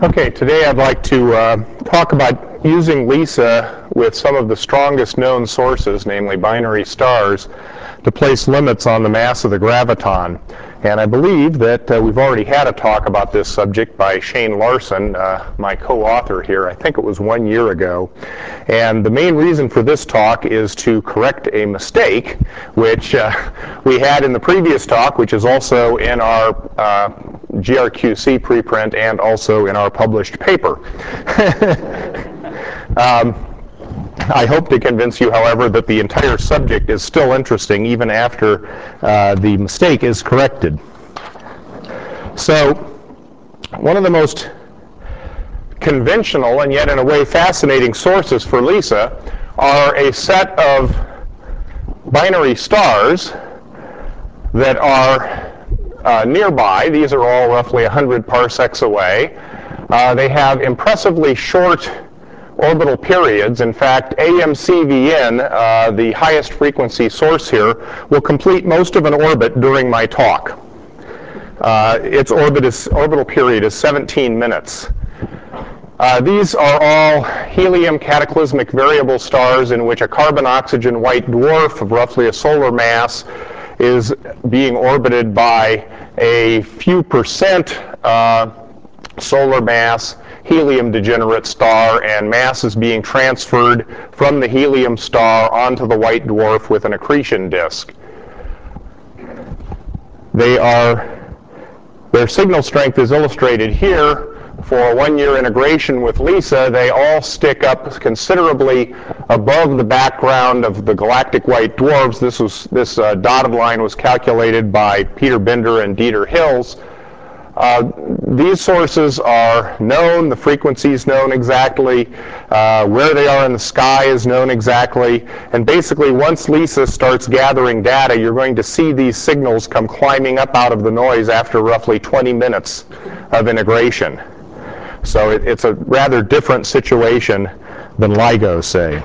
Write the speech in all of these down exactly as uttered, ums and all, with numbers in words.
Okay, today I'd like to uh, talk about using LISA with some of the strongest known sources, namely binary stars, to place limits on the mass of the graviton. And I believe that uh, we've already had a talk about this subject by Shane Larson, uh, my co-author here. I think it was one year ago. And the main reason for this talk is to correct a mistake which uh, we had in the previous talk, which is also in our uh, G R Q C preprint and also in our published paper. um, I hope to convince you, however, that the entire subject is still interesting even after uh, the mistake is corrected. So, one of the most conventional and yet in a way fascinating sources for LISA are a set of binary stars that are uh, nearby. These are all roughly one hundred parsecs away. Uh, they have impressively short orbital periods. In fact, A M C V N, uh, the highest frequency source here, will complete most of an orbit during my talk. Uh, its orbit is, orbital period is seventeen minutes. Uh, these are all helium cataclysmic variable stars in which a carbon-oxygen white dwarf of roughly a solar mass is being orbited by a few percent uh, solar mass helium degenerate star, and mass is being transferred from the helium star onto the white dwarf with an accretion disk. They are, their signal strength is illustrated here. For a one-year integration with LISA, they all stick up considerably above the background of the galactic white dwarfs. This was this uh, dotted line was calculated by Peter Binder and Dieter Hills. Uh, these sources are known, the frequency is known exactly, uh, where they are in the sky is known exactly, and basically once LISA starts gathering data, you're going to see these signals come climbing up out of the noise after roughly twenty minutes of integration. So it, it's a rather different situation than LIGO, say.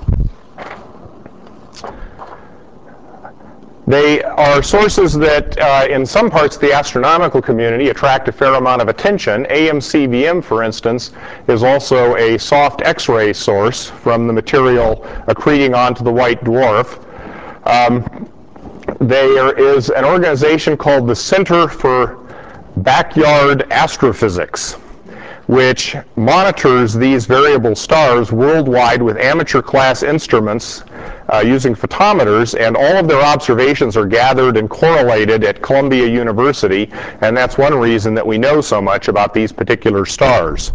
They are sources that, uh, in some parts of the astronomical community, attract a fair amount of attention. A M C V M, for instance, is also a soft X-ray source from the material accreting onto the white dwarf. Um, there is an organization called the Center for Backyard Astrophysics, which monitors these variable stars worldwide with amateur-class instruments uh, using photometers, and all of their observations are gathered and correlated at Columbia University, and that's one reason that we know so much about these particular stars.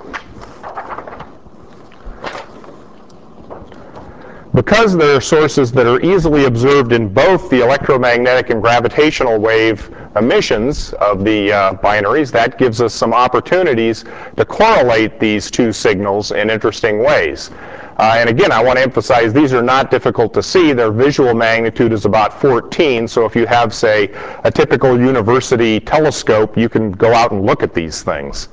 Because there are sources that are easily observed in both the electromagnetic and gravitational wave emissions of the uh, binaries, that gives us some opportunities to correlate these two signals in interesting ways. Uh, and again, I want to emphasize these are not difficult to see. Their visual magnitude is about fourteen, so if you have, say, a typical university telescope, you can go out and look at these things.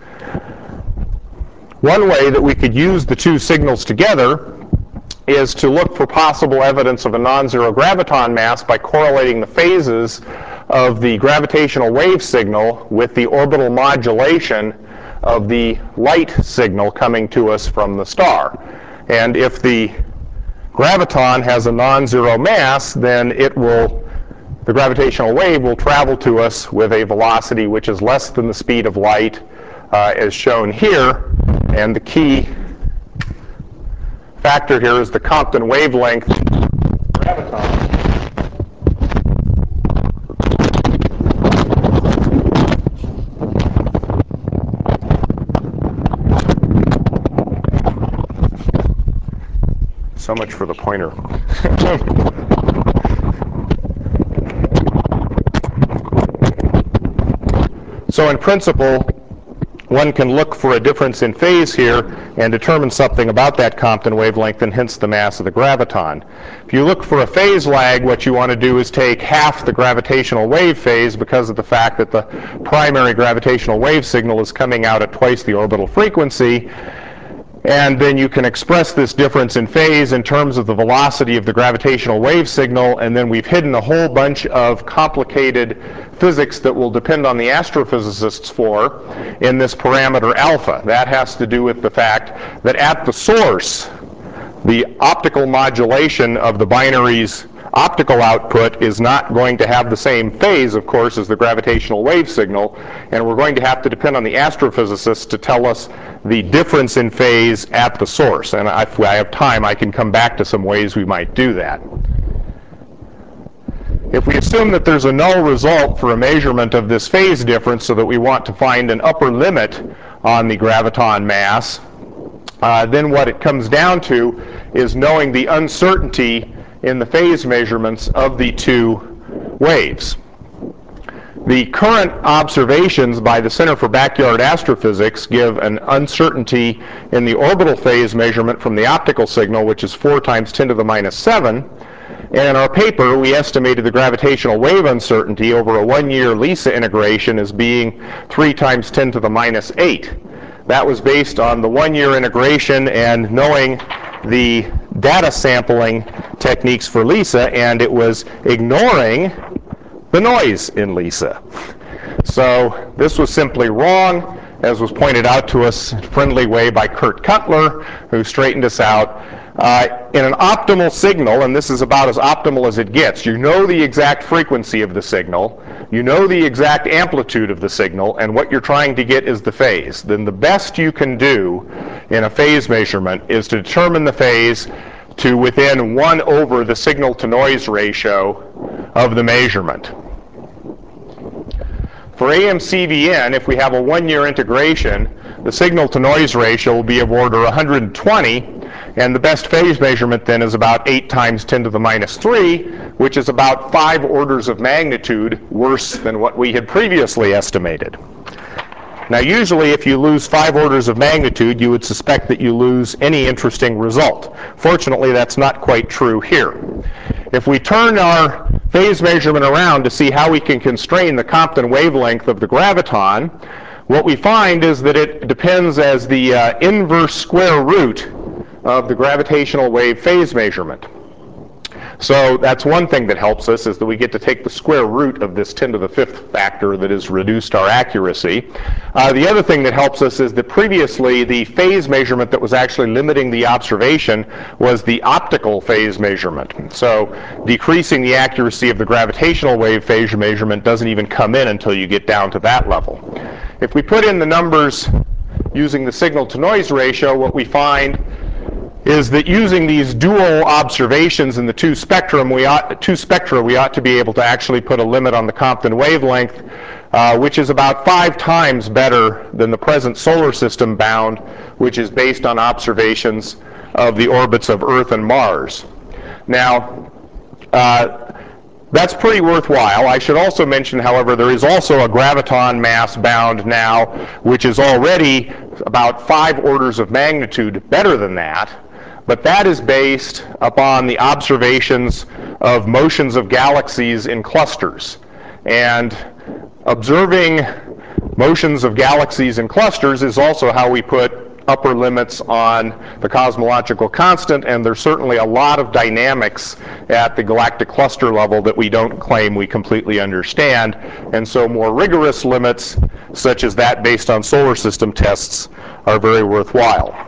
One way that we could use the two signals together is to look for possible evidence of a non-zero graviton mass by correlating the phases of the gravitational wave signal with the orbital modulation of the light signal coming to us from the star. And if the graviton has a non-zero mass, then it will, the gravitational wave will travel to us with a velocity which is less than the speed of light, uh, as shown here. And the key factor here is the Compton wavelength graviton. So much for the pointer. So in principle, one can look for a difference in phase here and determine something about that Compton wavelength and hence the mass of the graviton. If you look for a phase lag, what you want to do is take half the gravitational wave phase because of the fact that the primary gravitational wave signal is coming out at twice the orbital frequency. And then you can express this difference in phase in terms of the velocity of the gravitational wave signal, and then we've hidden a whole bunch of complicated physics that will depend on the astrophysicists for in this parameter alpha. That has to do with the fact that at the source, the optical modulation of the binary's optical output is not going to have the same phase, of course, as the gravitational wave signal, and we're going to have to depend on the astrophysicists to tell us the difference in phase at the source. And if I have time, I can come back to some ways we might do that. If we assume that there's a null result for a measurement of this phase difference, so that we want to find an upper limit on the graviton mass, uh, then what it comes down to is knowing the uncertainty in the phase measurements of the two waves. The current observations by the Center for Backyard Astrophysics give an uncertainty in the orbital phase measurement from the optical signal, which is four times ten to the minus seven. And in our paper, we estimated the gravitational wave uncertainty over a one-year LISA integration as being three times ten to the minus eight. That was based on the one-year integration and knowing the data sampling techniques for LISA, and it was ignoring the noise in LISA. So this was simply wrong, as was pointed out to us in a friendly way by Kurt Cutler, who straightened us out. Uh, in an optimal signal, and this is about as optimal as it gets, you know the exact frequency of the signal, you know the exact amplitude of the signal, and what you're trying to get is the phase. Then the best you can do in a phase measurement is to determine the phase to within one over the signal-to-noise ratio of the measurement. For A M C V N, if we have a one-year integration, the signal-to-noise ratio will be of order one hundred twenty, and the best phase measurement then is about eight times ten to the minus three, which is about five orders of magnitude worse than what we had previously estimated. Now, usually if you lose five orders of magnitude, you would suspect that you lose any interesting result. Fortunately, that's not quite true here. If we turn our phase measurement around to see how we can constrain the Compton wavelength of the graviton, what we find is that it depends as the uh, inverse square root of the gravitational wave phase measurement. So that's one thing that helps us, is that we get to take the square root of this ten to the fifth factor that has reduced our accuracy. Uh, the other thing that helps us is that previously the phase measurement that was actually limiting the observation was the optical phase measurement. So decreasing the accuracy of the gravitational wave phase measurement doesn't even come in until you get down to that level. If we put in the numbers using the signal-to-noise ratio, what we find is that using these dual observations in the two spectrum, we ought, two spectra, we ought to be able to actually put a limit on the Compton wavelength, uh, which is about five times better than the present solar system bound, which is based on observations of the orbits of Earth and Mars. Now, uh, that's pretty worthwhile. I should also mention, however, there is also a graviton mass bound now, which is already about five orders of magnitude better than that. But that is based upon the observations of motions of galaxies in clusters. And observing motions of galaxies in clusters is also how we put upper limits on the cosmological constant, and there's certainly a lot of dynamics at the galactic cluster level that we don't claim we completely understand. And so more rigorous limits, such as that based on solar system tests, are very worthwhile.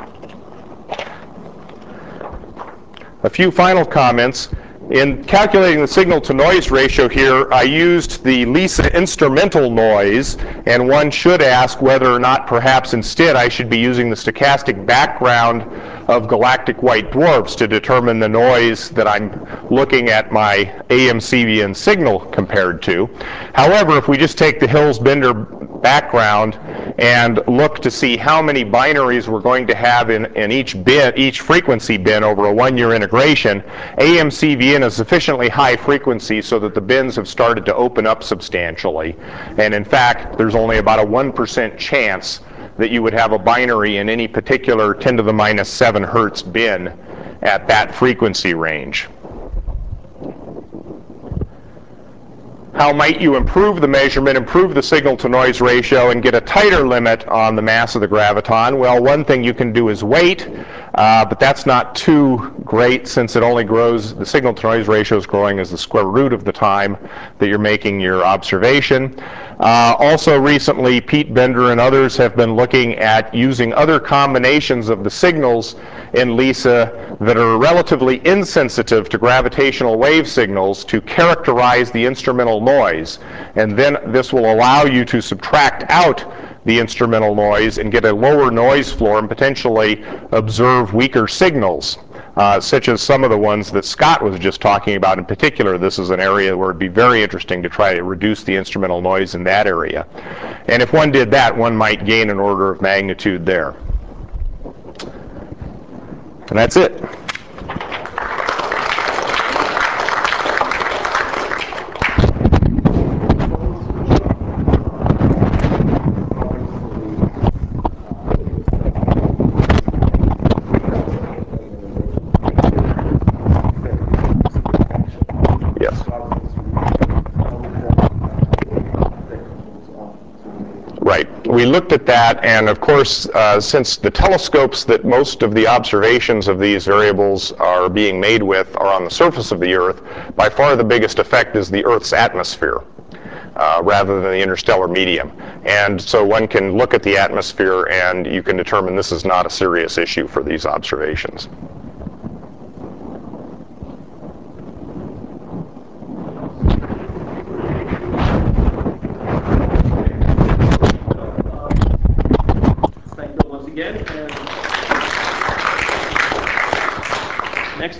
A few final comments. In calculating the signal-to-noise ratio here, I used the LISA instrumental noise, and one should ask whether or not perhaps instead I should be using the stochastic background of galactic white dwarfs to determine the noise that I'm looking at my A M C V N signal compared to. However, if we just take the Hills-Bender background and look to see how many binaries we're going to have in, in each bin, each frequency bin over a one-year integration, A M C V N is sufficiently high frequency so that the bins have started to open up substantially. And in fact, there's only about a one percent chance that you would have a binary in any particular ten to the minus seven hertz bin at that frequency range. How might you improve the measurement, improve the signal-to-noise ratio, and get a tighter limit on the mass of the graviton? Well, one thing you can do is weight, uh, but that's not too great since it only grows, the signal-to-noise ratio is growing as the square root of the time that you're making your observation. Uh, also recently, Pete Bender and others have been looking at using other combinations of the signals in LISA that are relatively insensitive to gravitational wave signals to characterize the instrumental noise. And then this will allow you to subtract out the instrumental noise and get a lower noise floor and potentially observe weaker signals, uh, such as some of the ones that Scott was just talking about. In particular, this is an area where it'd be very interesting to try to reduce the instrumental noise in that area. And if one did that, one might gain an order of magnitude there. And that's it. Yes. Right. We looked at that, and of course, uh, since the telescopes that most of the observations of these variables are being made with are on the surface of the Earth, by far the biggest effect is the Earth's atmosphere, uh, rather than the interstellar medium. And so one can look at the atmosphere, and you can determine this is not a serious issue for these observations.